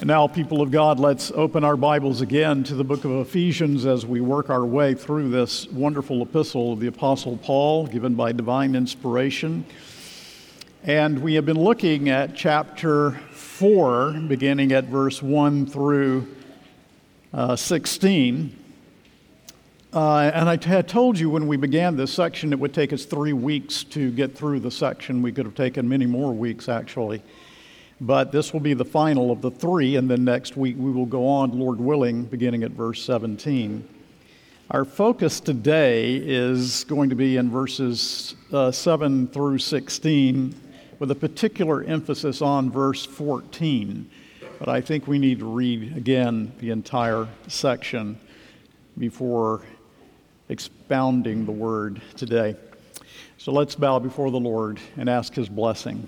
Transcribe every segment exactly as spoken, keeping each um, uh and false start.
Now, people of God, let's open our Bibles again to the book of Ephesians as we work our way through this wonderful epistle of the Apostle Paul, given by divine inspiration. And we have been looking at chapter four, beginning at verse one through uh, sixteen. Uh, and I had told you when we began this section it would take us three weeks to get through the section. We could have taken many more weeks, actually. But this will be the final of the three, and then next week we will go on, Lord willing, beginning at verse seventeen. Our focus today is going to be in verses uh, seven through sixteen, with a particular emphasis on verse fourteen. But I think we need to read again the entire section before expounding the word today. So let's bow before the Lord and ask His blessing.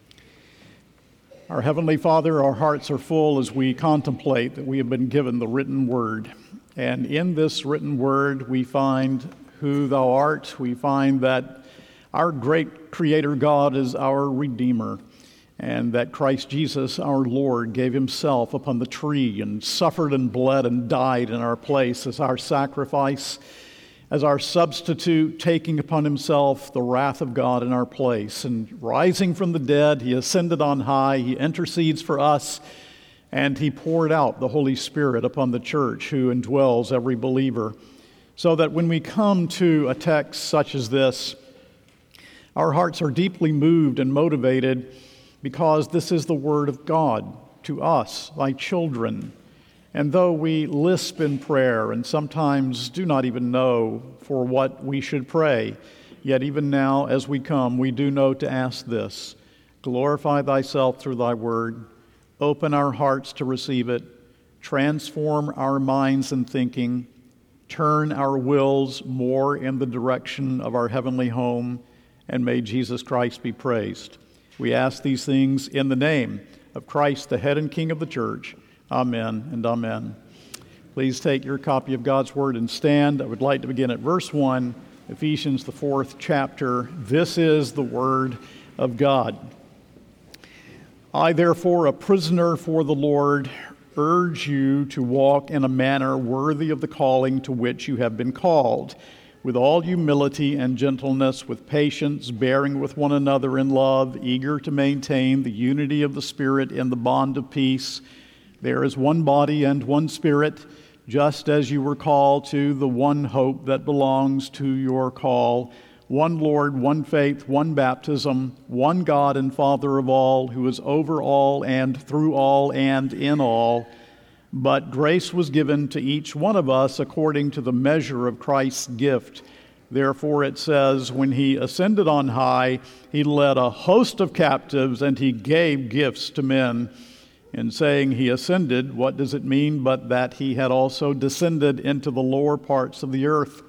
Our Heavenly Father, our hearts are full as we contemplate that we have been given the written word. And in this written word, we find who Thou art. We find that our great Creator God is our Redeemer, and that Christ Jesus, our Lord, gave Himself upon the tree and suffered and bled and died in our place as our sacrifice, as our substitute, taking upon Himself the wrath of God in our place. And rising from the dead, He ascended on high, He intercedes for us, and He poured out the Holy Spirit upon the church who indwells every believer. So that when we come to a text such as this, our hearts are deeply moved and motivated because this is the Word of God to us, Thy children. And though we lisp in prayer and sometimes do not even know for what we should pray, yet even now as we come, we do know to ask this: glorify Thyself through Thy word, open our hearts to receive it, transform our minds and thinking, turn our wills more in the direction of our heavenly home, and may Jesus Christ be praised. We ask these things in the name of Christ, the head and King of the church. Amen and amen. Please take your copy of God's Word and stand. I would like to begin at verse one, Ephesians, the fourth chapter. This is the Word of God. I, therefore, a prisoner for the Lord, urge you to walk in a manner worthy of the calling to which you have been called, with all humility and gentleness, with patience, bearing with one another in love, eager to maintain the unity of the Spirit in the bond of peace. There is one body and one Spirit, just as you were called to the one hope that belongs to your call, one Lord, one faith, one baptism, one God and Father of all, who is over all and through all and in all. But grace was given to each one of us according to the measure of Christ's gift. Therefore it says, when He ascended on high, He led a host of captives and He gave gifts to men. In saying He ascended, what does it mean but that He had also descended into the lower parts of the earth?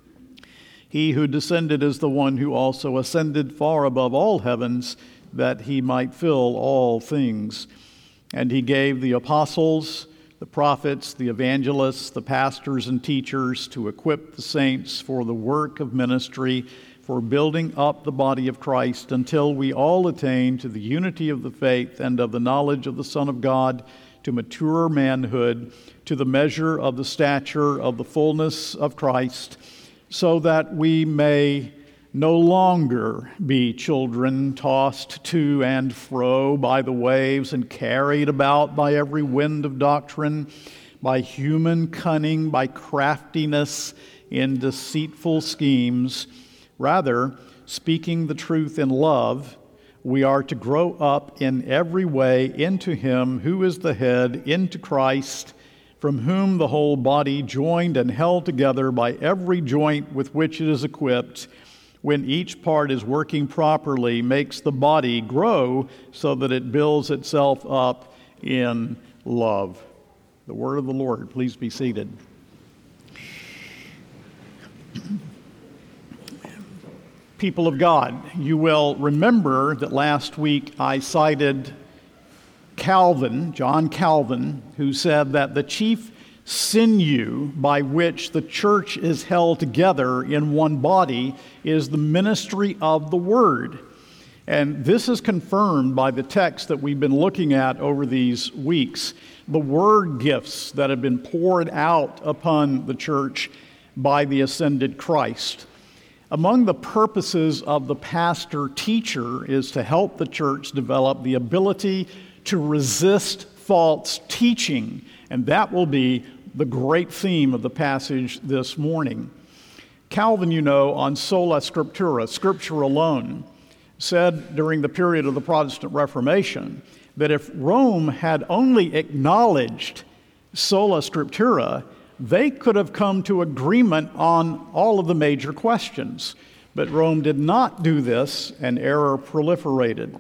He who descended is the one who also ascended far above all heavens, that He might fill all things. And He gave the apostles, the prophets, the evangelists, the pastors and teachers to equip the saints for the work of ministry, for building up the body of Christ until we all attain to the unity of the faith and of the knowledge of the Son of God, to mature manhood, to the measure of the stature of the fullness of Christ, so that we may no longer be children tossed to and fro by the waves and carried about by every wind of doctrine, by human cunning, by craftiness in deceitful schemes. Rather, speaking the truth in love, we are to grow up in every way into Him who is the head, into Christ, from whom the whole body, joined and held together by every joint with which it is equipped, when each part is working properly, makes the body grow so that it builds itself up in love. The word of the Lord. Please be seated. People of God, you will remember that last week I cited Calvin, John Calvin, who said that the chief sinew by which the church is held together in one body is the ministry of the Word. And this is confirmed by the text that we've been looking at over these weeks, the word gifts that have been poured out upon the church by the ascended Christ. Among the purposes of the pastor-teacher is to help the church develop the ability to resist false teaching, and that will be the great theme of the passage this morning. Calvin, you know, on sola scriptura, Scripture alone, said during the period of the Protestant Reformation that if Rome had only acknowledged sola scriptura, they could have come to agreement on all of the major questions. But Rome did not do this, and error proliferated.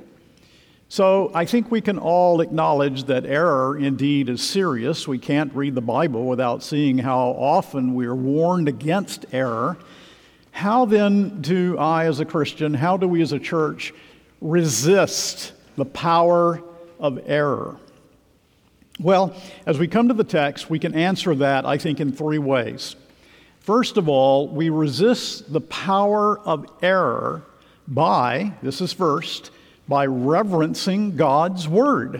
So I think we can all acknowledge that error indeed is serious. We can't read the Bible without seeing how often we are warned against error. How then do I as a Christian, how do we as a church resist the power of error? Well, as we come to the text, we can answer that, I think, in three ways. First of all, we resist the power of error by, this is first, by reverencing God's Word.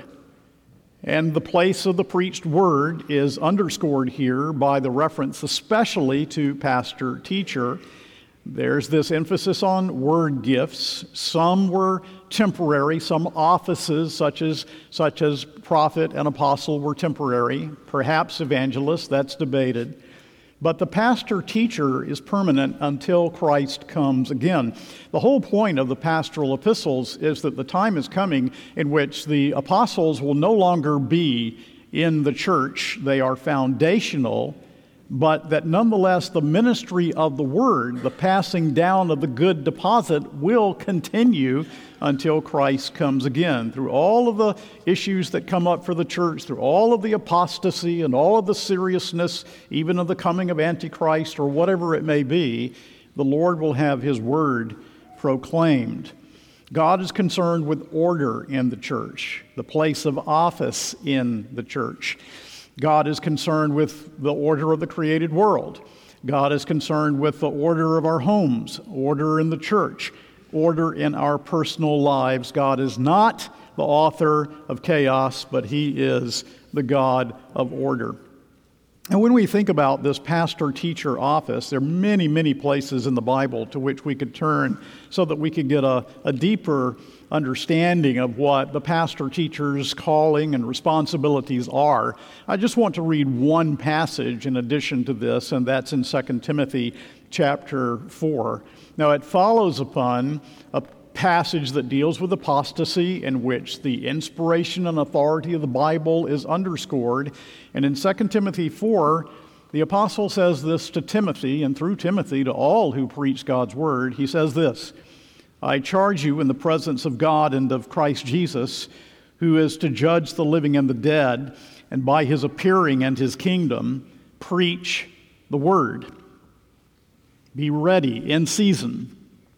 And the place of the preached Word is underscored here by the reference especially to pastor-teacher. There's this emphasis on word gifts. Some were temporary. Some offices, such as such as prophet and apostle, were temporary. Perhaps evangelist, that's debated. But the pastor-teacher is permanent until Christ comes again. The whole point of the pastoral epistles is that the time is coming in which the apostles will no longer be in the church. They are foundational, but that nonetheless the ministry of the word, the passing down of the good deposit, will continue until Christ comes again. Through all of the issues that come up for the church, through all of the apostasy and all of the seriousness, even of the coming of Antichrist or whatever it may be, the Lord will have His word proclaimed. God is concerned with order in the church, the place of office in the church. God is concerned with the order of the created world. God is concerned with the order of our homes, order in the church, order in our personal lives. God is not the author of chaos, but He is the God of order. And when we think about this pastor-teacher office, there are many, many places in the Bible to which we could turn so that we could get a, a deeper understanding of what the pastor-teacher's calling and responsibilities are. I just want to read one passage in addition to this, and that's in Second Timothy chapter four. Now, it follows upon a passage that deals with apostasy, in which the inspiration and authority of the Bible is underscored. And in Second Timothy four, the apostle says this to Timothy, and through Timothy to all who preach God's word. He says this, "I charge you in the presence of God and of Christ Jesus, who is to judge the living and the dead, and by His appearing and His kingdom, preach the word. Be ready in season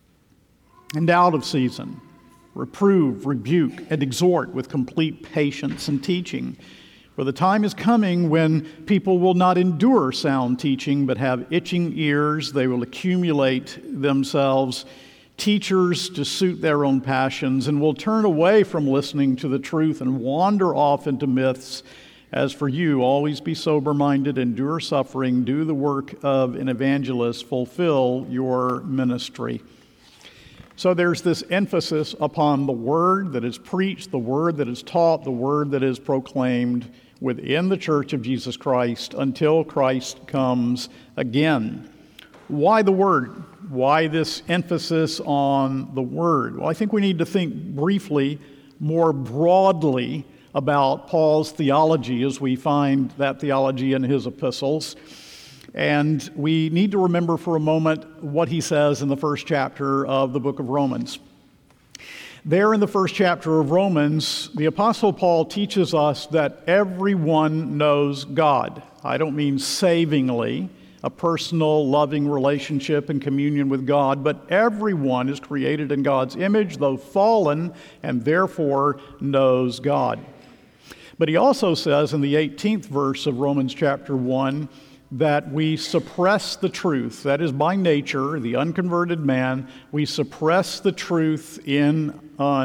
and out of season. Reprove, rebuke, and exhort with complete patience and teaching. For the time is coming when people will not endure sound teaching, but have itching ears. They will accumulate themselves teachers to suit their own passions, and will turn away from listening to the truth and wander off into myths. As for you, always be sober-minded, endure suffering, do the work of an evangelist, fulfill your ministry." So there's this emphasis upon the word that is preached, the word that is taught, the word that is proclaimed within the church of Jesus Christ until Christ comes again. Why the word? Why this emphasis on the word? Well, I think we need to think briefly, more broadly, about Paul's theology as we find that theology in his epistles. And we need to remember for a moment what he says in the first chapter of the book of Romans. There in the first chapter of Romans, the Apostle Paul teaches us that everyone knows God. I don't mean savingly, a personal, loving relationship and communion with God, but everyone is created in God's image, though fallen, and therefore knows God. But he also says in the eighteenth verse of Romans chapter one that we suppress the truth. That is, by nature, the unconverted man, we suppress the truth in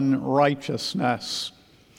unrighteousness.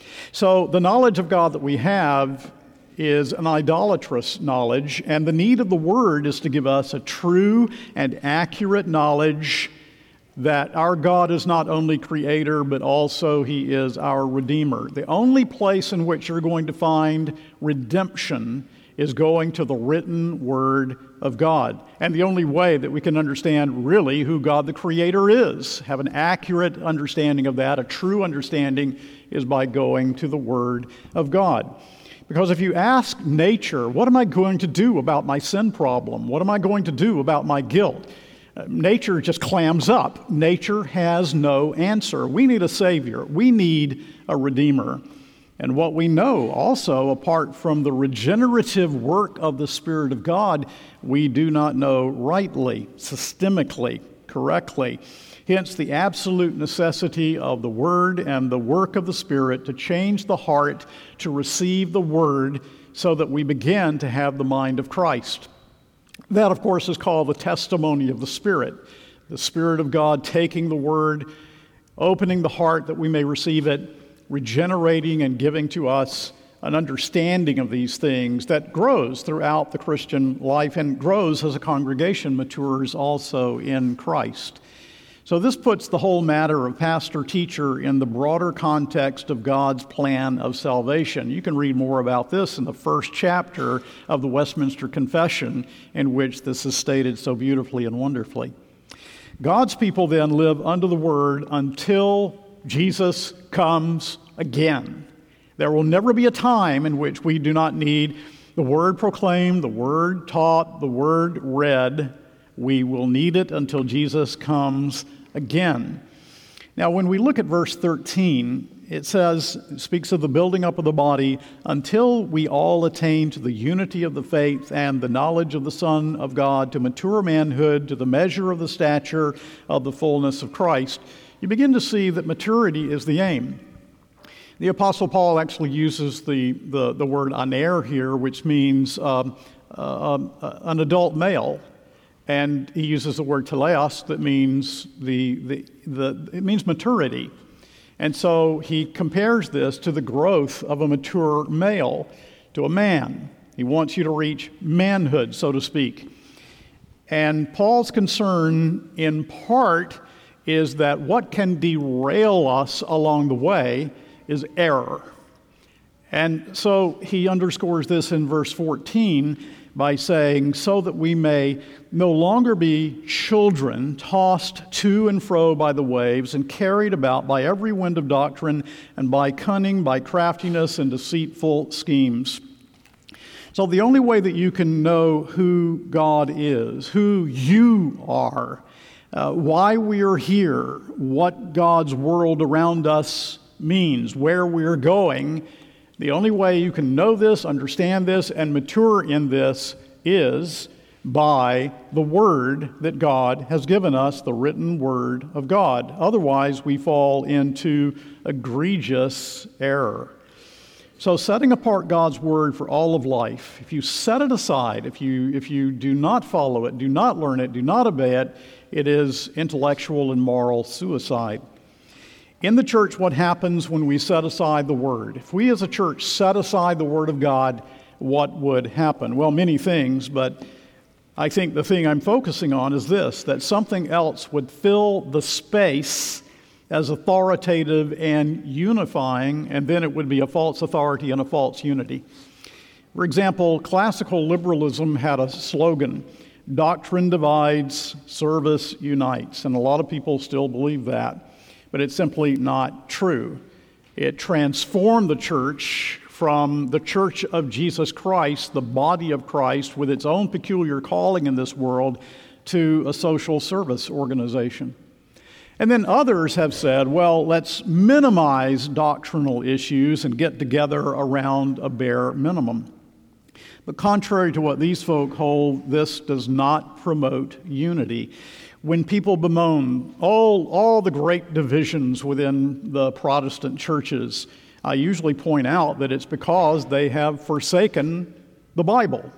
So the knowledge of God that we have is an idolatrous knowledge, and the need of the Word is to give us a true and accurate knowledge that our God is not only Creator, but also He is our Redeemer. The only place in which you're going to find redemption is going to the written Word of God. And the only way that we can understand really who God the Creator is, have an accurate understanding of that, a true understanding, is by going to the Word of God. Because if you ask nature, what am I going to do about my sin problem? What am I going to do about my guilt? Uh, nature just clams up. Nature has no answer. We need a Savior. We need a Redeemer. And what we know also, apart from the regenerative work of the Spirit of God, we do not know rightly, systemically, correctly. Hence the absolute necessity of the Word and the work of the Spirit to change the heart to receive the Word so that we begin to have the mind of Christ. That, of course, is called the testimony of the Spirit. The Spirit of God taking the Word, opening the heart that we may receive it, regenerating and giving to us an understanding of these things that grows throughout the Christian life and grows as a congregation matures also in Christ. So this puts the whole matter of pastor-teacher in the broader context of God's plan of salvation. You can read more about this in the first chapter of the Westminster Confession, in which this is stated so beautifully and wonderfully. God's people then live under the Word until Jesus comes again. There will never be a time in which we do not need the Word proclaimed, the Word taught, the Word read. We will need it until Jesus comes again. Now, when we look at verse thirteen, it says, it speaks of the building up of the body until we all attain to the unity of the faith and the knowledge of the Son of God, to mature manhood, to the measure of the stature of the fullness of Christ. You begin to see that maturity is the aim. The Apostle Paul actually uses the, the, the word aner here, which means um, uh, uh, an adult male. And he uses the word teleos that means the, the, the it means maturity. And so he compares this to the growth of a mature male, to a man. He wants you to reach manhood, so to speak. And Paul's concern, in part, is that what can derail us along the way is error. And so he underscores this in verse fourteen by saying, so that we may no longer be children tossed to and fro by the waves and carried about by every wind of doctrine and by cunning, by craftiness and deceitful schemes. So the only way that you can know who God is, who you are, uh, why we are here, what God's world around us means, where we're going, the only way you can know this, understand this, and mature in this is by the Word that God has given us, the written Word of God. Otherwise, we fall into egregious error. So setting apart God's Word for all of life, if you set it aside, if you, if you do not follow it, do not learn it, do not obey it, it is intellectual and moral suicide. In the church, what happens when we set aside the Word? If we as a church set aside the Word of God, what would happen? Well, many things, but I think the thing I'm focusing on is this, that something else would fill the space as authoritative and unifying, and then it would be a false authority and a false unity. For example, classical liberalism had a slogan, doctrine divides, service unites, and a lot of people still believe that. But it's simply not true. It transformed the church from the Church of Jesus Christ, the body of Christ, with its own peculiar calling in this world, to a social service organization. And then others have said, well, let's minimize doctrinal issues and get together around a bare minimum. But contrary to what these folk hold, this does not promote unity. When people bemoan all, all the great divisions within the Protestant churches, I usually point out that it's because they have forsaken the Bible.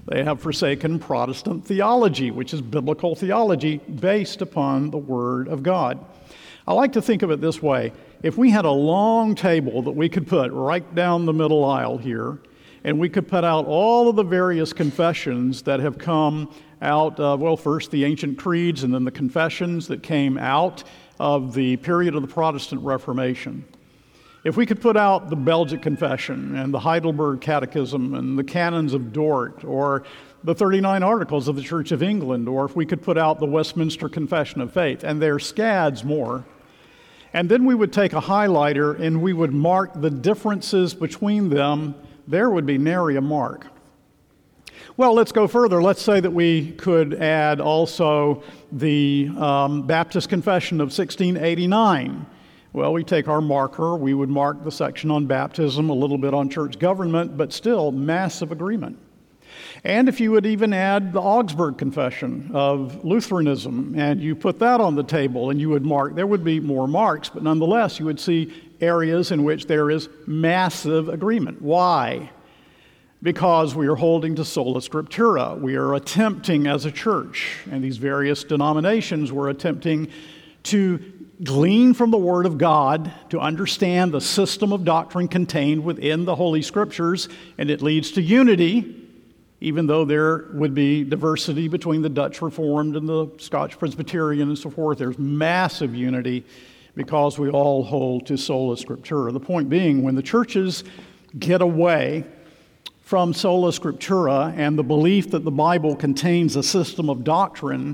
They have forsaken Protestant theology, which is biblical theology based upon the Word of God. I like to think of it this way. If we had a long table that we could put right down the middle aisle here, and we could put out all of the various confessions that have come out of, well, first the ancient creeds and then the confessions that came out of the period of the Protestant Reformation. If we could put out the Belgic Confession and the Heidelberg Catechism and the Canons of Dort, or the thirty-nine Articles of the Church of England, or if we could put out the Westminster Confession of Faith, and there's scads more, and then we would take a highlighter and we would mark the differences between them, there would be nary a mark. Well, let's go further. Let's say that we could add also the um, Baptist Confession of sixteen eighty-nine. Well, we take our marker, we would mark the section on baptism, a little bit on church government, but still massive agreement. And if you would even add the Augsburg Confession of Lutheranism, and you put that on the table and you would mark, there would be more marks, but nonetheless, you would see areas in which there is massive agreement. Why? Because we are holding to sola scriptura. We are attempting as a church, and these various denominations were attempting to glean from the Word of God to understand the system of doctrine contained within the Holy Scriptures, and it leads to unity, even though there would be diversity between the Dutch Reformed and the Scotch Presbyterian and so forth. There's massive unity because we all hold to sola scriptura. The point being, when the churches get away from sola scriptura and the belief that the Bible contains a system of doctrine,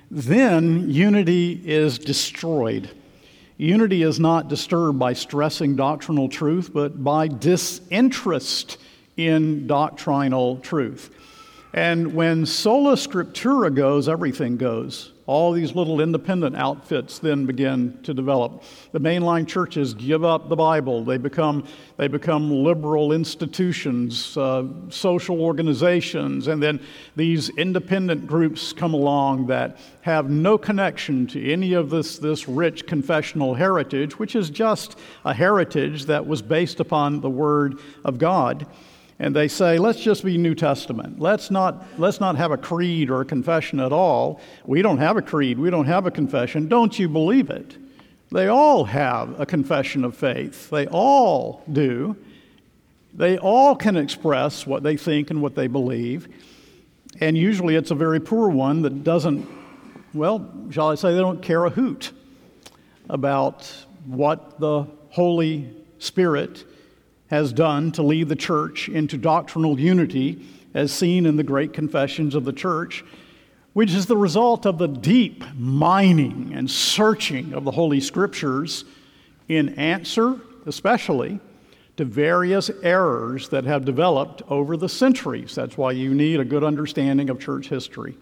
then unity is destroyed. Unity is not disturbed by stressing doctrinal truth, but by disinterest in doctrinal truth. And when sola scriptura goes, everything goes. All these little independent outfits then begin to develop. The mainline churches give up the Bible. They become, they become liberal institutions, uh, social organizations, and then these independent groups come along that have no connection to any of this, this rich confessional heritage, which is just a heritage that was based upon the Word of God. And they say, let's just be New Testament. Let's not, let's not have a creed or a confession at all. We don't have a creed. We don't have a confession. Don't you believe it? They all have a confession of faith. They all do. They all can express what they think and what they believe. And usually it's a very poor one that doesn't, well, shall I say, they don't care a hoot about what the Holy Spirit has done to lead the church into doctrinal unity as seen in the great confessions of the church, which is the result of the deep mining and searching of the Holy Scriptures in answer, especially, to various errors that have developed over the centuries. That's why you need a good understanding of church history.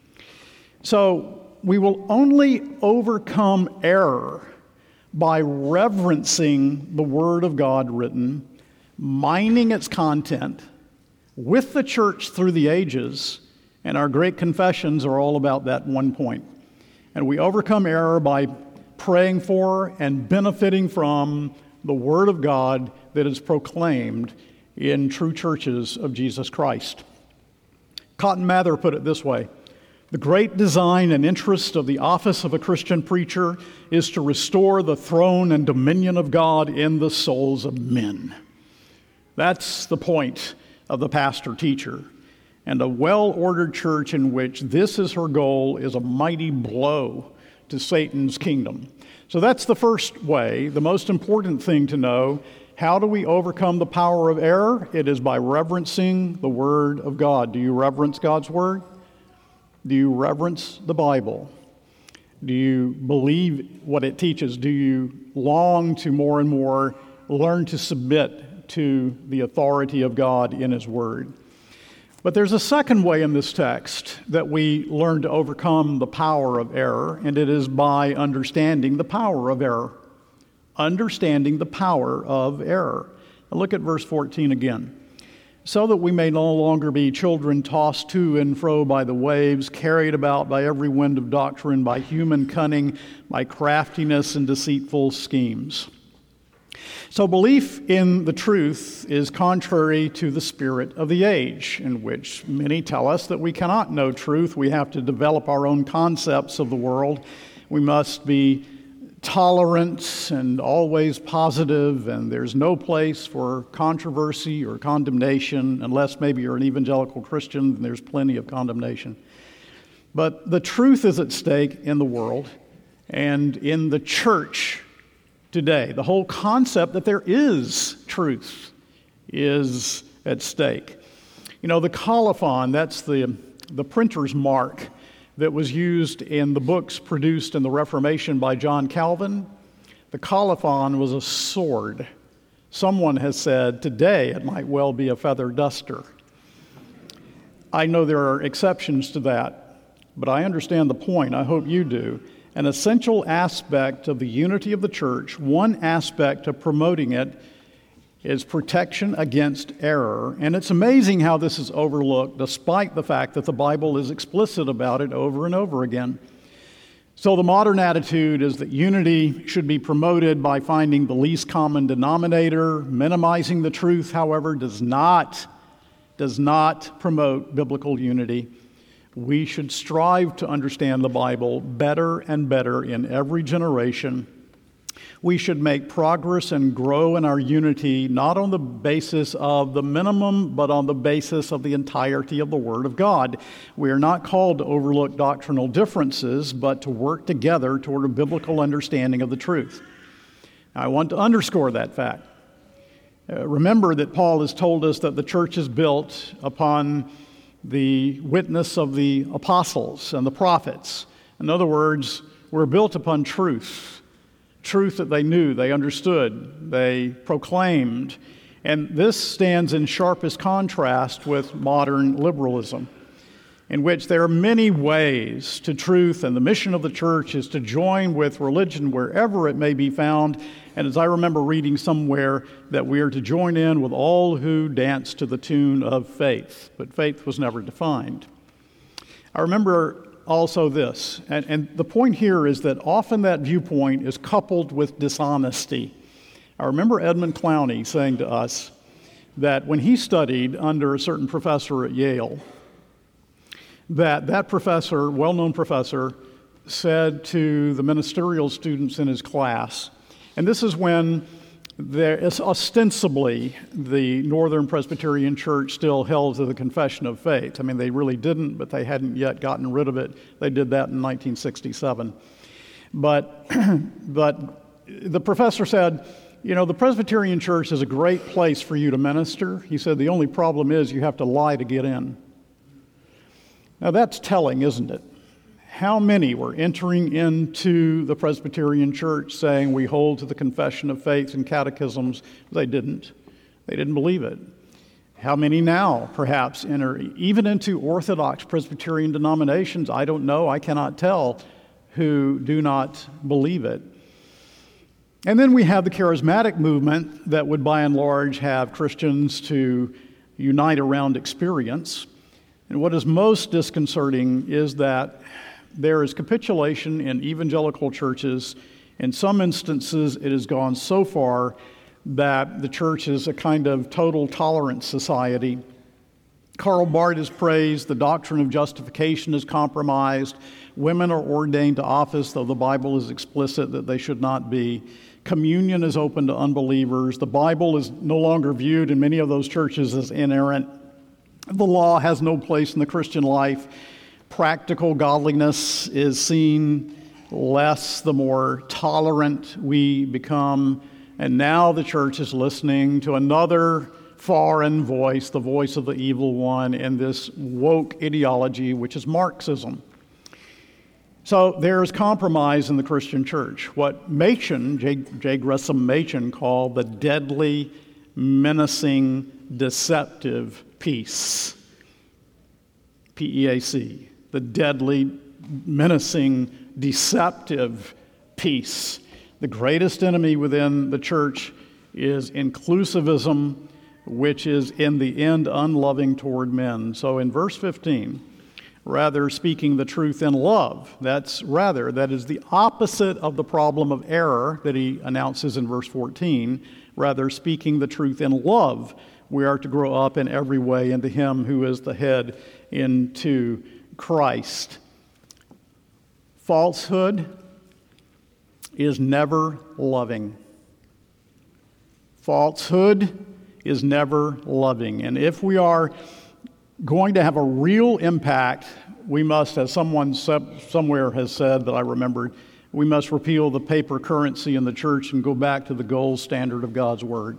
So we will only overcome error by reverencing the Word of God written, mining its content with the church through the ages, and our great confessions are all about that one point. And we overcome error by praying for and benefiting from the Word of God that is proclaimed in true churches of Jesus Christ. Cotton Mather put it this way: the great design and interest of the office of a Christian preacher is to restore the throne and dominion of God in the souls of men. That's the point of the pastor-teacher. And a well-ordered church in which this is her goal is a mighty blow to Satan's kingdom. So that's the first way, the most important thing to know. How do we overcome the power of error? It is by reverencing the Word of God. Do you reverence God's Word? Do you reverence the Bible? Do you believe what it teaches? Do you long to more and more learn to submit to the authority of God in His Word? But there's a second way in this text that we learn to overcome the power of error, and it is by understanding the power of error. Understanding the power of error. Now look at verse fourteen again. So that we may no longer be children tossed to and fro by the waves, carried about by every wind of doctrine, by human cunning, by craftiness and deceitful schemes. So belief in the truth is contrary to the spirit of the age, in which many tell us that we cannot know truth. We have to develop our own concepts of the world. We must be tolerant and always positive, and there's no place for controversy or condemnation, unless maybe you're an evangelical Christian, and there's plenty of condemnation. But the truth is at stake in the world and in the church today. The whole concept that there is truth is at stake. You know, the colophon, that's the, the printer's mark that was used in the books produced in the Reformation by John Calvin. The colophon was a sword. Someone has said today it might well be a feather duster. I know there are exceptions to that, but I understand the point. I hope you do. An essential aspect of the unity of the church, one aspect of promoting it, is protection against error. And it's amazing how this is overlooked, despite the fact that the Bible is explicit about it over and over again. So the modern attitude is that unity should be promoted by finding the least common denominator. Minimizing the truth, however, does not, does not promote biblical unity. We should strive to understand the Bible better and better in every generation. We should make progress and grow in our unity, not on the basis of the minimum, but on the basis of the entirety of the Word of God. We are not called to overlook doctrinal differences, but to work together toward a biblical understanding of the truth. I want to underscore that fact. Uh, remember that Paul has told us that the church is built upon the witness of the apostles and the prophets. In other words, we're built upon truth, truth that they knew, they understood, they proclaimed. And this stands in sharpest contrast with modern liberalism, in which there are many ways to truth, and the mission of the church is to join with religion wherever it may be found. And as I remember reading somewhere, that we are to join in with all who dance to the tune of faith. But faith was never defined. I remember also this, and, and the point here is that often that viewpoint is coupled with dishonesty. I remember Edmund Clowney saying to us that when he studied under a certain professor at Yale, that that professor, well-known professor, said to the ministerial students in his class, and this is when there is ostensibly the Northern Presbyterian Church still held to the Confession of Faith. I mean, they really didn't, but they hadn't yet gotten rid of it. They did that in nineteen sixty-seven. But, but the professor said, you know, the Presbyterian Church is a great place for you to minister. He said, the only problem is you have to lie to get in. Now that's telling, isn't it? How many were entering into the Presbyterian Church saying we hold to the confession of faith and catechisms? They didn't. They didn't believe it. How many now, perhaps, enter even into Orthodox Presbyterian denominations? I don't know. I cannot tell, who do not believe it. And then we have the charismatic movement that would, by and large, have Christians to unite around experience. And what is most disconcerting is that there is capitulation in evangelical churches. In some instances, it has gone so far that the church is a kind of total tolerance society. Karl Barth is praised. The doctrine of justification is compromised. Women are ordained to office, though the Bible is explicit that they should not be. Communion is open to unbelievers. The Bible is no longer viewed in many of those churches as inerrant. The law has no place in the Christian life. Practical godliness is seen less the more tolerant we become. And now the church is listening to another foreign voice, the voice of the evil one, in this woke ideology, which is Marxism. So there's compromise in the Christian church. What Machen, J. J. Gresham Machen, called the deadly, menacing, deceptive peace. P E A C. The deadly, menacing, deceptive peace. The greatest enemy within the church is inclusivism, which is in the end unloving toward men. So in verse fifteen, rather speaking the truth in love. That's rather, that is the opposite of the problem of error that he announces in verse fourteen, rather speaking the truth in love. We are to grow up in every way into him who is the head, into Christ. Falsehood is never loving. Falsehood is never loving. And if we are going to have a real impact, we must, as someone somewhere has said that I remembered, we must repeal the paper currency in the church and go back to the gold standard of God's Word.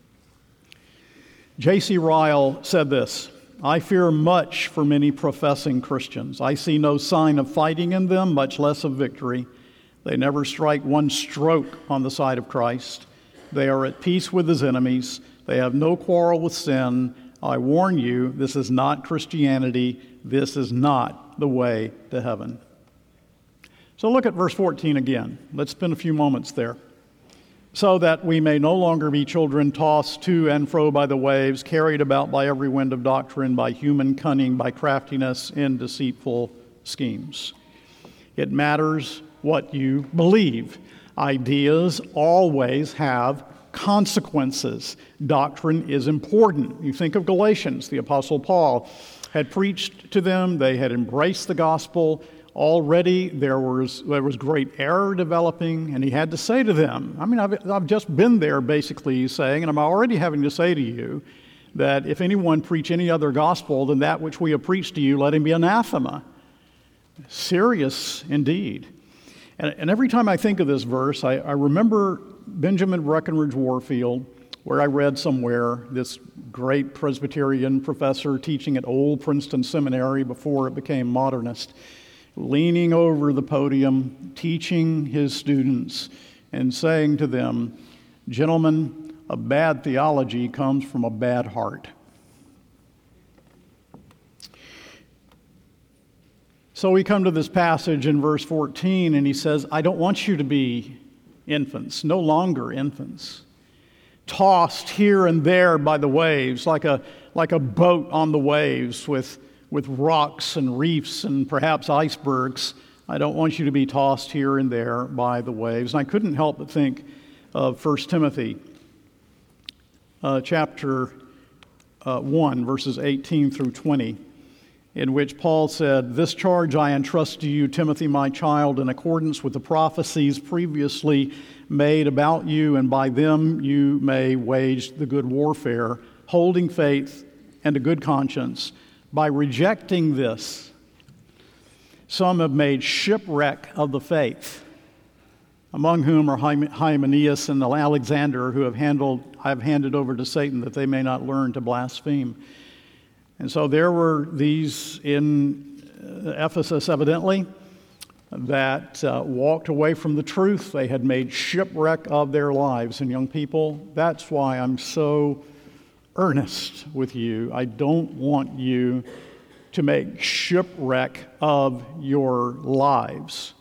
J C Ryle said this, "I fear much for many professing Christians. I see no sign of fighting in them, much less of victory. They never strike one stroke on the side of Christ. They are at peace with his enemies. They have no quarrel with sin. I warn you, this is not Christianity. This is not the way to heaven." So look at verse fourteen again. Let's spend a few moments there. "So that we may no longer be children tossed to and fro by the waves, carried about by every wind of doctrine, by human cunning, by craftiness in deceitful schemes." It matters what you believe. Ideas always have consequences. Doctrine is important. You think of Galatians. The Apostle Paul had preached to them. They had embraced the gospel. Already there was there was great error developing, and he had to say to them, I mean, I've, I've just been there, basically, he's saying, and I'm already having to say to you that if anyone preach any other gospel than that which we have preached to you, let him be anathema. Serious indeed. And, and every time I think of this verse, I, I remember Benjamin Breckinridge Warfield, where I read somewhere this great Presbyterian professor teaching at Old Princeton Seminary before it became modernist, leaning over the podium, teaching his students and saying to them, "Gentlemen, a bad theology comes from a bad heart." So we come to this passage in verse fourteen, and he says, "I don't want you to be infants, no longer infants, tossed here and there by the waves, like a like a boat on the waves with with rocks and reefs and perhaps icebergs. I don't want you to be tossed here and there by the waves." And I couldn't help but think of First Timothy uh, chapter uh, one, verses eighteen through twenty, in which Paul said, "This charge I entrust to you, Timothy, my child, in accordance with the prophecies previously made about you, and by them you may wage the good warfare, holding faith and a good conscience. By rejecting this, some have made shipwreck of the faith, among whom are Hymenaeus and Alexander, who have handled, I have handed over to Satan that they may not learn to blaspheme." And so there were these in Ephesus, evidently, that uh, walked away from the truth. They had made shipwreck of their lives. And young people, that's why I'm so earnest with you. I don't want you to make shipwreck of your lives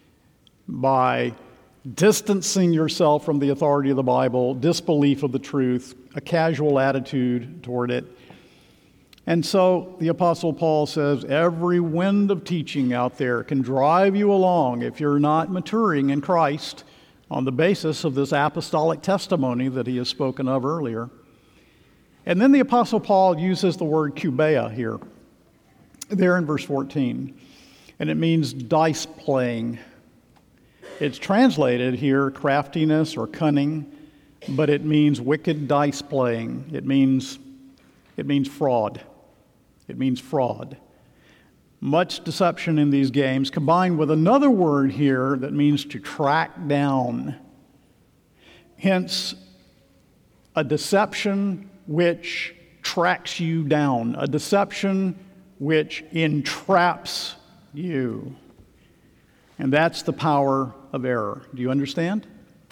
by distancing yourself from the authority of the Bible, disbelief of the truth, a casual attitude toward it. And so the Apostle Paul says every wind of teaching out there can drive you along if you're not maturing in Christ on the basis of this apostolic testimony that he has spoken of earlier. And then the Apostle Paul uses the word kubeia here, there in verse fourteen, and it means dice playing. It's translated here craftiness or cunning, but it means wicked dice playing. It means, it means fraud. It means fraud. Much deception in these games, combined with another word here that means to track down. Hence, a deception which tracks you down, a deception which entraps you. And that's the power of error. Do you understand?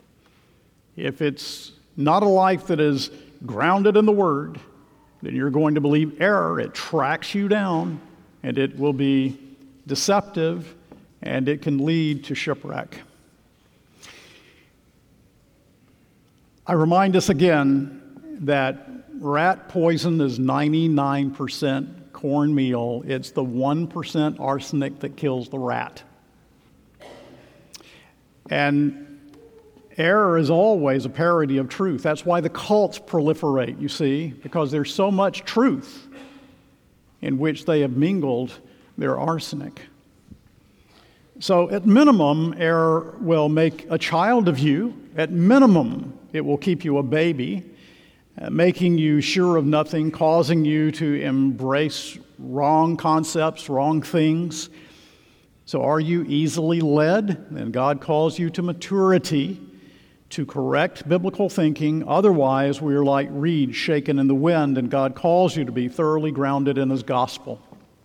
If it's not a life that is grounded in the Word, then you're going to believe error. It tracks you down, and it will be deceptive, and it can lead to shipwreck. I remind us again that rat poison is ninety-nine percent cornmeal. It's the one percent arsenic that kills the rat. And error is always a parody of truth. That's why the cults proliferate, you see, because there's so much truth in which they have mingled their arsenic. So at minimum, error will make a child of you. At minimum, it will keep you a baby, uh, making you sure of nothing, causing you to embrace wrong concepts, wrong things. So are you easily led? Then God calls you to maturity, to correct biblical thinking. Otherwise, we are like reeds shaken in the wind, and God calls you to be thoroughly grounded in His gospel.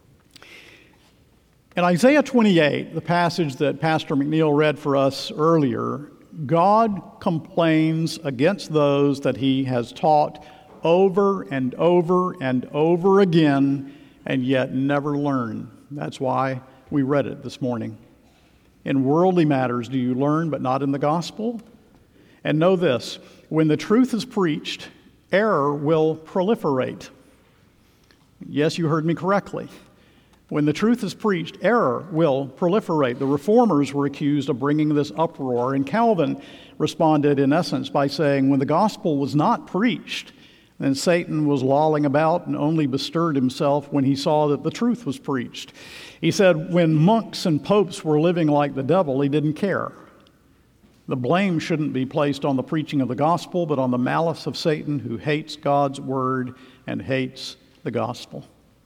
In Isaiah twenty-eight, the passage that Pastor McNeil read for us earlier, God complains against those that He has taught over and over and over again, and yet never learn. That's why we read it this morning. In worldly matters do you learn, but not in the gospel? And know this, when the truth is preached, error will proliferate. Yes, you heard me correctly. When the truth is preached, error will proliferate. The reformers were accused of bringing this uproar, and Calvin responded in essence by saying, when the gospel was not preached, then Satan was lolling about and only bestirred himself when he saw that the truth was preached. He said, when monks and popes were living like the devil, he didn't care. The blame shouldn't be placed on the preaching of the gospel, but on the malice of Satan, who hates God's word and hates the gospel.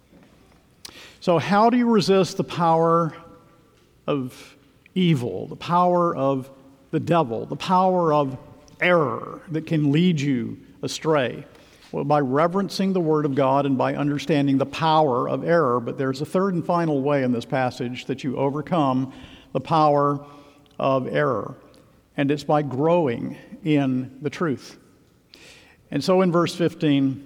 So how do you resist the power of evil, the power of the devil, the power of error that can lead you astray? Well, by reverencing the Word of God and by understanding the power of error. But there's a third and final way in this passage that you overcome the power of error, and it's by growing in the truth. And so in verse fifteen,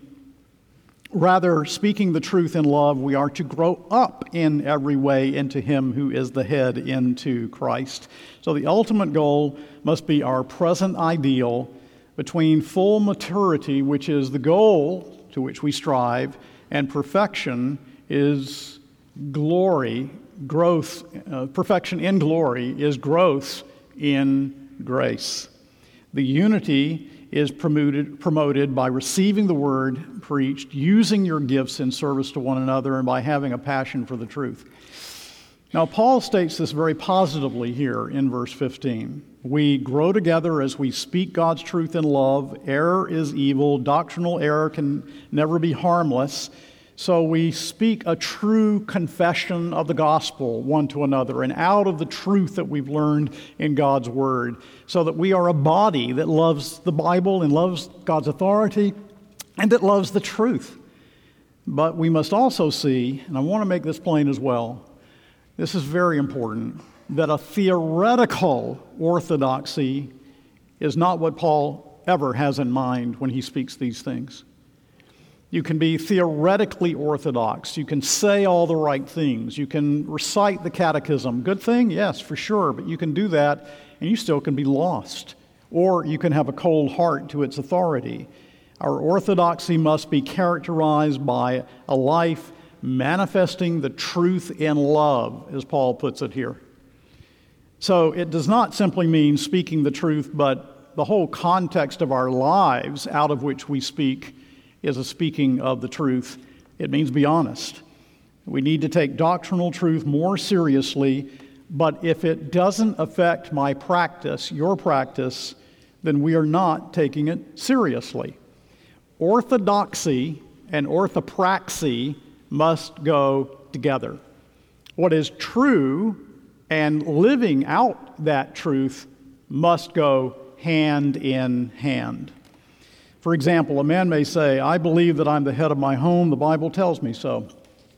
rather, speaking the truth in love, we are to grow up in every way into Him who is the head, into Christ. So the ultimate goal must be our present ideal between full maturity, which is the goal to which we strive, and perfection is glory, growth, uh, perfection in glory is growth in grace. The unity is promoted, promoted by receiving the word preached, using your gifts in service to one another, and by having a passion for the truth. Now, Paul states this very positively here in verse fifteen. We grow together as we speak God's truth in love. Error is evil. Doctrinal error can never be harmless. So we speak a true confession of the gospel one to another and out of the truth that we've learned in God's word, so that we are a body that loves the Bible and loves God's authority and that loves the truth. But we must also see, and I want to make this plain as well, this is very important, that a theoretical orthodoxy is not what Paul ever has in mind when he speaks these things. You can be theoretically orthodox. You can say all the right things. You can recite the catechism. Good thing? Yes, for sure. But you can do that and you still can be lost. Or you can have a cold heart to its authority. Our orthodoxy must be characterized by a life manifesting the truth in love, as Paul puts it here. So it does not simply mean speaking the truth, but the whole context of our lives out of which we speak is a speaking of the truth. It means be honest. We need to take doctrinal truth more seriously, but if it doesn't affect my practice, your practice, then we are not taking it seriously. Orthodoxy and orthopraxy must go together. What is true and living out that truth must go hand in hand. For example, a man may say, I believe that I'm the head of my home, the Bible tells me so.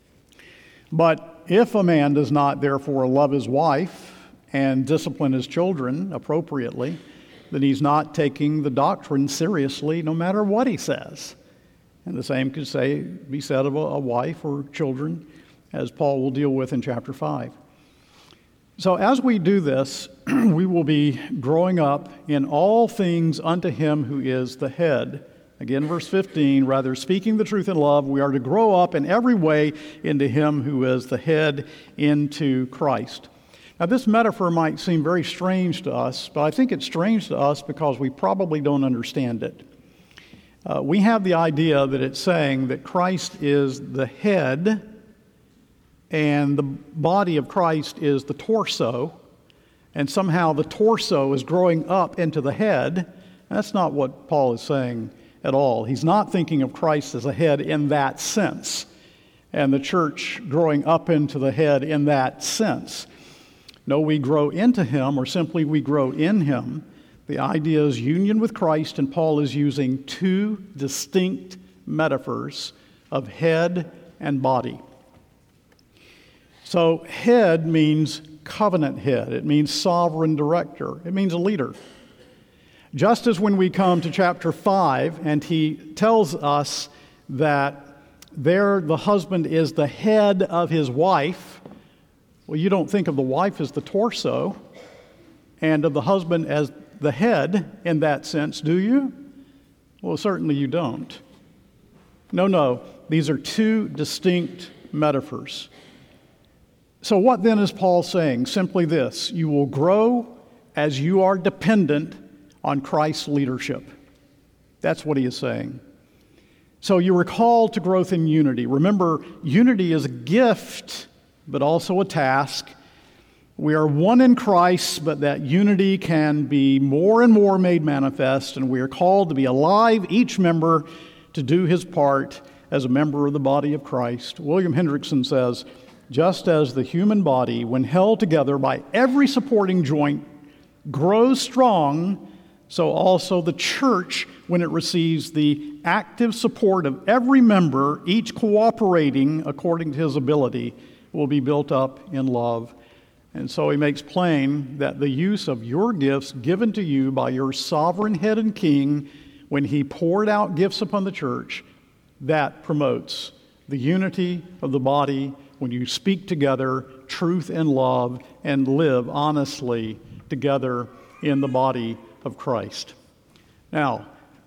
But if a man does not therefore love his wife and discipline his children appropriately, then he's not taking the doctrine seriously no matter what he says. And the same could say be said of a, a wife or children, as Paul will deal with in chapter five. So as we do this, we will be growing up in all things unto Him who is the head, Again, verse fifteen, rather speaking the truth in love, we are to grow up in every way into him who is the head, into Christ. Now, this metaphor might seem very strange to us, but I think it's strange to us because we probably don't understand it. Uh, we have the idea that it's saying that Christ is the head and the body of Christ is the torso, and somehow the torso is growing up into the head. That's not what Paul is saying at all. He's not thinking of Christ as a head in that sense, and the church growing up into the head in that sense. No, we grow into him, or simply we grow in him. The idea is union with Christ, and Paul is using two distinct metaphors of head and body. So head means covenant head. It means sovereign director. It means a leader. Just as when we come to chapter five and he tells us that there the husband is the head of his wife, well, you don't think of the wife as the torso and of the husband as the head in that sense, do you? Well, certainly you don't. No, no, these are two distinct metaphors. So what then is Paul saying? Simply this: you will grow as you are dependent on Christ's leadership. That's what he is saying. So you are called to growth in unity. Remember, unity is a gift, but also a task. We are one in Christ, but that unity can be more and more made manifest, and we are called to be alive, each member, to do his part as a member of the body of Christ. William Hendrickson says, just as the human body, when held together by every supporting joint, grows strong, so also the church, when it receives the active support of every member, each cooperating according to his ability, will be built up in love. And so he makes plain that the use of your gifts given to you by your sovereign head and king, when he poured out gifts upon the church, that promotes the unity of the body when you speak together truth and love and live honestly together in the body of Christ. Now,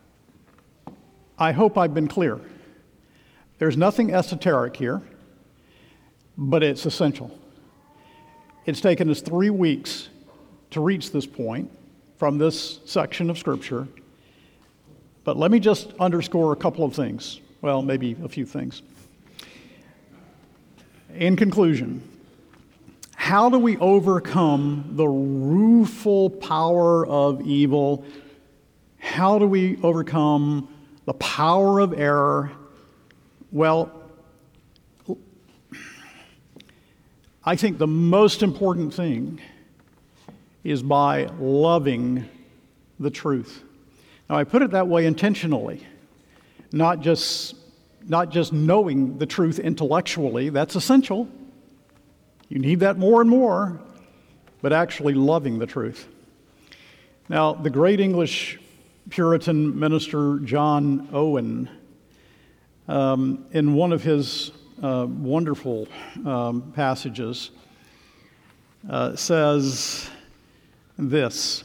I hope I've been clear. There's nothing esoteric here, but it's essential. It's taken us three weeks to reach this point from this section of Scripture, but let me just underscore a couple of things. Well, maybe a few things. In conclusion, how do we overcome the rueful power of evil? How do we overcome the power of error? Well, I think the most important thing is by loving the truth. Now, I put it that way intentionally, not just not just knowing the truth intellectually. That's essential. You need that more and more, but actually loving the truth. Now, the great English Puritan minister John Owen, um, in one of his uh, wonderful um, passages, uh, says this,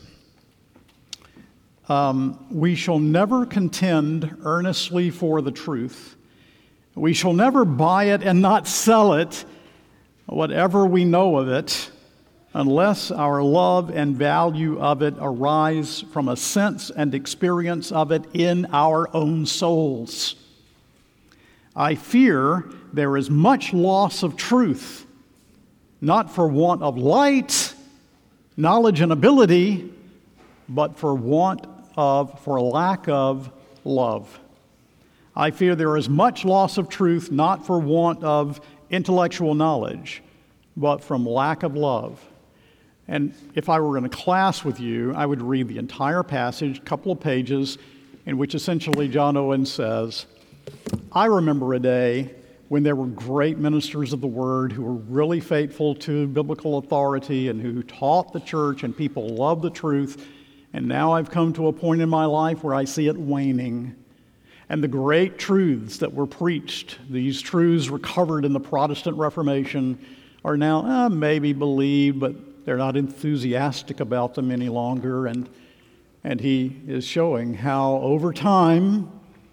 um, we shall never contend earnestly for the truth. We shall never buy it and not sell it, whatever we know of it, unless our love and value of it arise from a sense and experience of it in our own souls. I fear there is much loss of truth, not for want of light, knowledge, and ability, but for want of, for lack of love. I fear there is much loss of truth, not for want of intellectual knowledge, but from lack of love. And if I were in a class with you, I would read the entire passage, a couple of pages, in which essentially John Owen says, I remember a day when there were great ministers of the Word who were really faithful to biblical authority and who taught the church, and people loved the truth. And now I've come to a point in my life where I see it waning. And the great truths that were preached, these truths recovered in the Protestant Reformation, are now uh, maybe believed, but they're not enthusiastic about them any longer. And, and he is showing how over time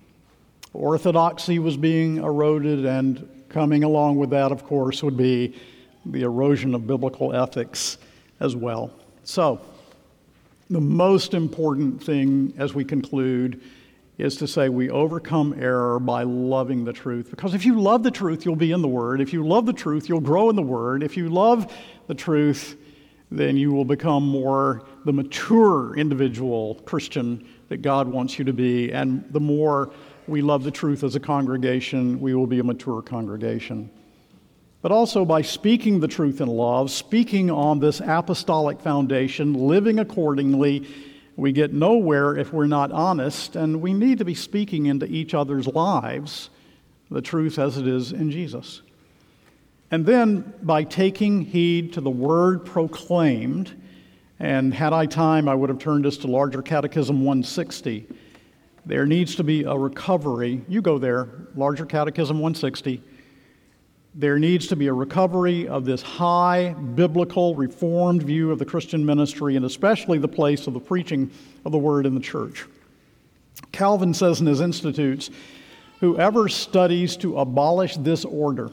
Orthodoxy was being eroded, and coming along with that, of course, would be the erosion of biblical ethics as well. So, the most important thing as we conclude is to say we overcome error by loving the truth. Because if you love the truth, you'll be in the Word. If you love the truth, you'll grow in the Word. If you love the truth, then you will become more the mature individual Christian that God wants you to be. And the more we love the truth as a congregation, we will be a mature congregation. But also by speaking the truth in love, speaking on this apostolic foundation, living accordingly, we get nowhere if we're not honest, and we need to be speaking into each other's lives the truth as it is in Jesus. And then by taking heed to the word proclaimed, and had I time, I would have turned us to Larger Catechism one sixty. There needs to be a recovery. You go there, Larger Catechism one sixty. There needs to be a recovery of this high, biblical, reformed view of the Christian ministry, and especially the place of the preaching of the Word in the church. Calvin says in his Institutes, whoever studies to abolish this order,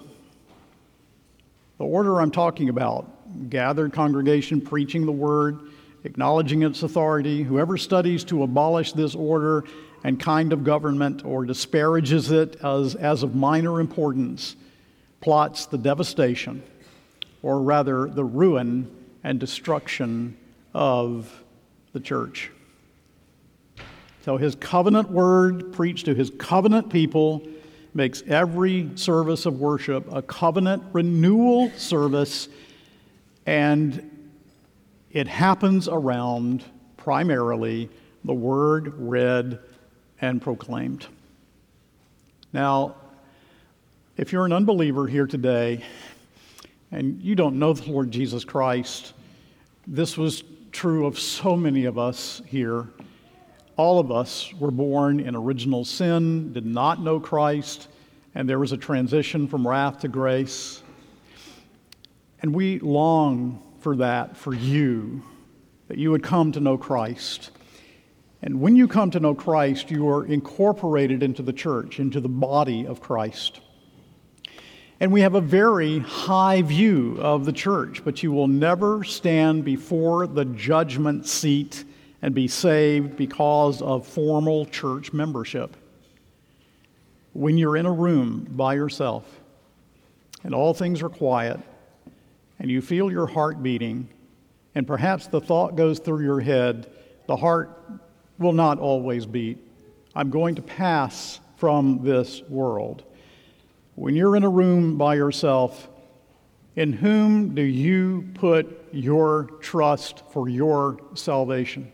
the order I'm talking about, gathered congregation preaching the Word, acknowledging its authority, whoever studies to abolish this order and kind of government or disparages it as, as of minor importance, plots the devastation, or rather the ruin and destruction of the church. So his covenant word preached to his covenant people makes every service of worship a covenant renewal service, and it happens around primarily the word read and proclaimed. Now, if you're an unbeliever here today and you don't know the Lord Jesus Christ, this was true of so many of us here. All of us were born in original sin, did not know Christ, and there was a transition from wrath to grace. And we long for that for you, that you would come to know Christ. And when you come to know Christ, you are incorporated into the church, into the body of Christ. And we have a very high view of the church, but you will never stand before the judgment seat and be saved because of formal church membership. When you're in a room by yourself and all things are quiet and you feel your heart beating and perhaps the thought goes through your head, the heart will not always beat. I'm going to pass from this world. When you're in a room by yourself, in whom do you put your trust for your salvation?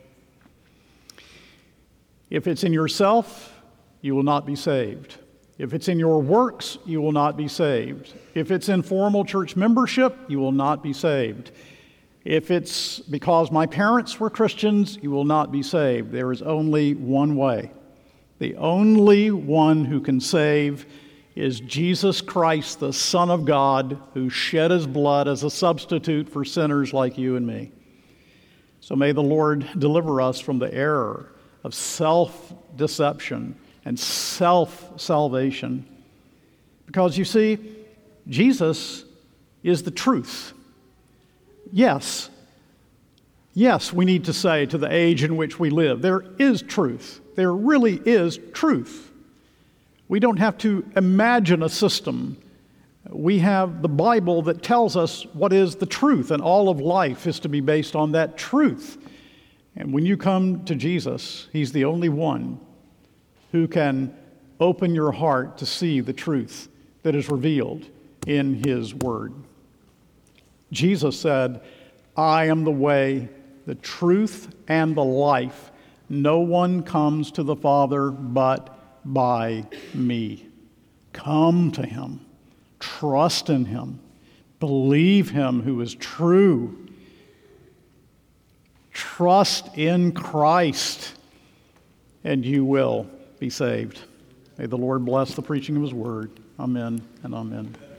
If it's in yourself, you will not be saved. If it's in your works, you will not be saved. If it's in formal church membership, you will not be saved. If it's because my parents were Christians, you will not be saved. There is only one way. The only one who can save is Jesus Christ, the Son of God, who shed his blood as a substitute for sinners like you and me. So may the Lord deliver us from the error of self-deception and self-salvation. Because you see, Jesus is the truth. Yes, yes, we need to say to the age in which we live, there is truth. There really is truth. We don't have to imagine a system. We have the Bible that tells us what is the truth, and all of life is to be based on that truth. And when you come to Jesus, he's the only one who can open your heart to see the truth that is revealed in his word. Jesus said, I am the way, the truth, and the life. No one comes to the Father but by me. Come to him. Trust in him. Believe him who is true. Trust in Christ, and you will be saved. May the Lord bless the preaching of his word. Amen and amen.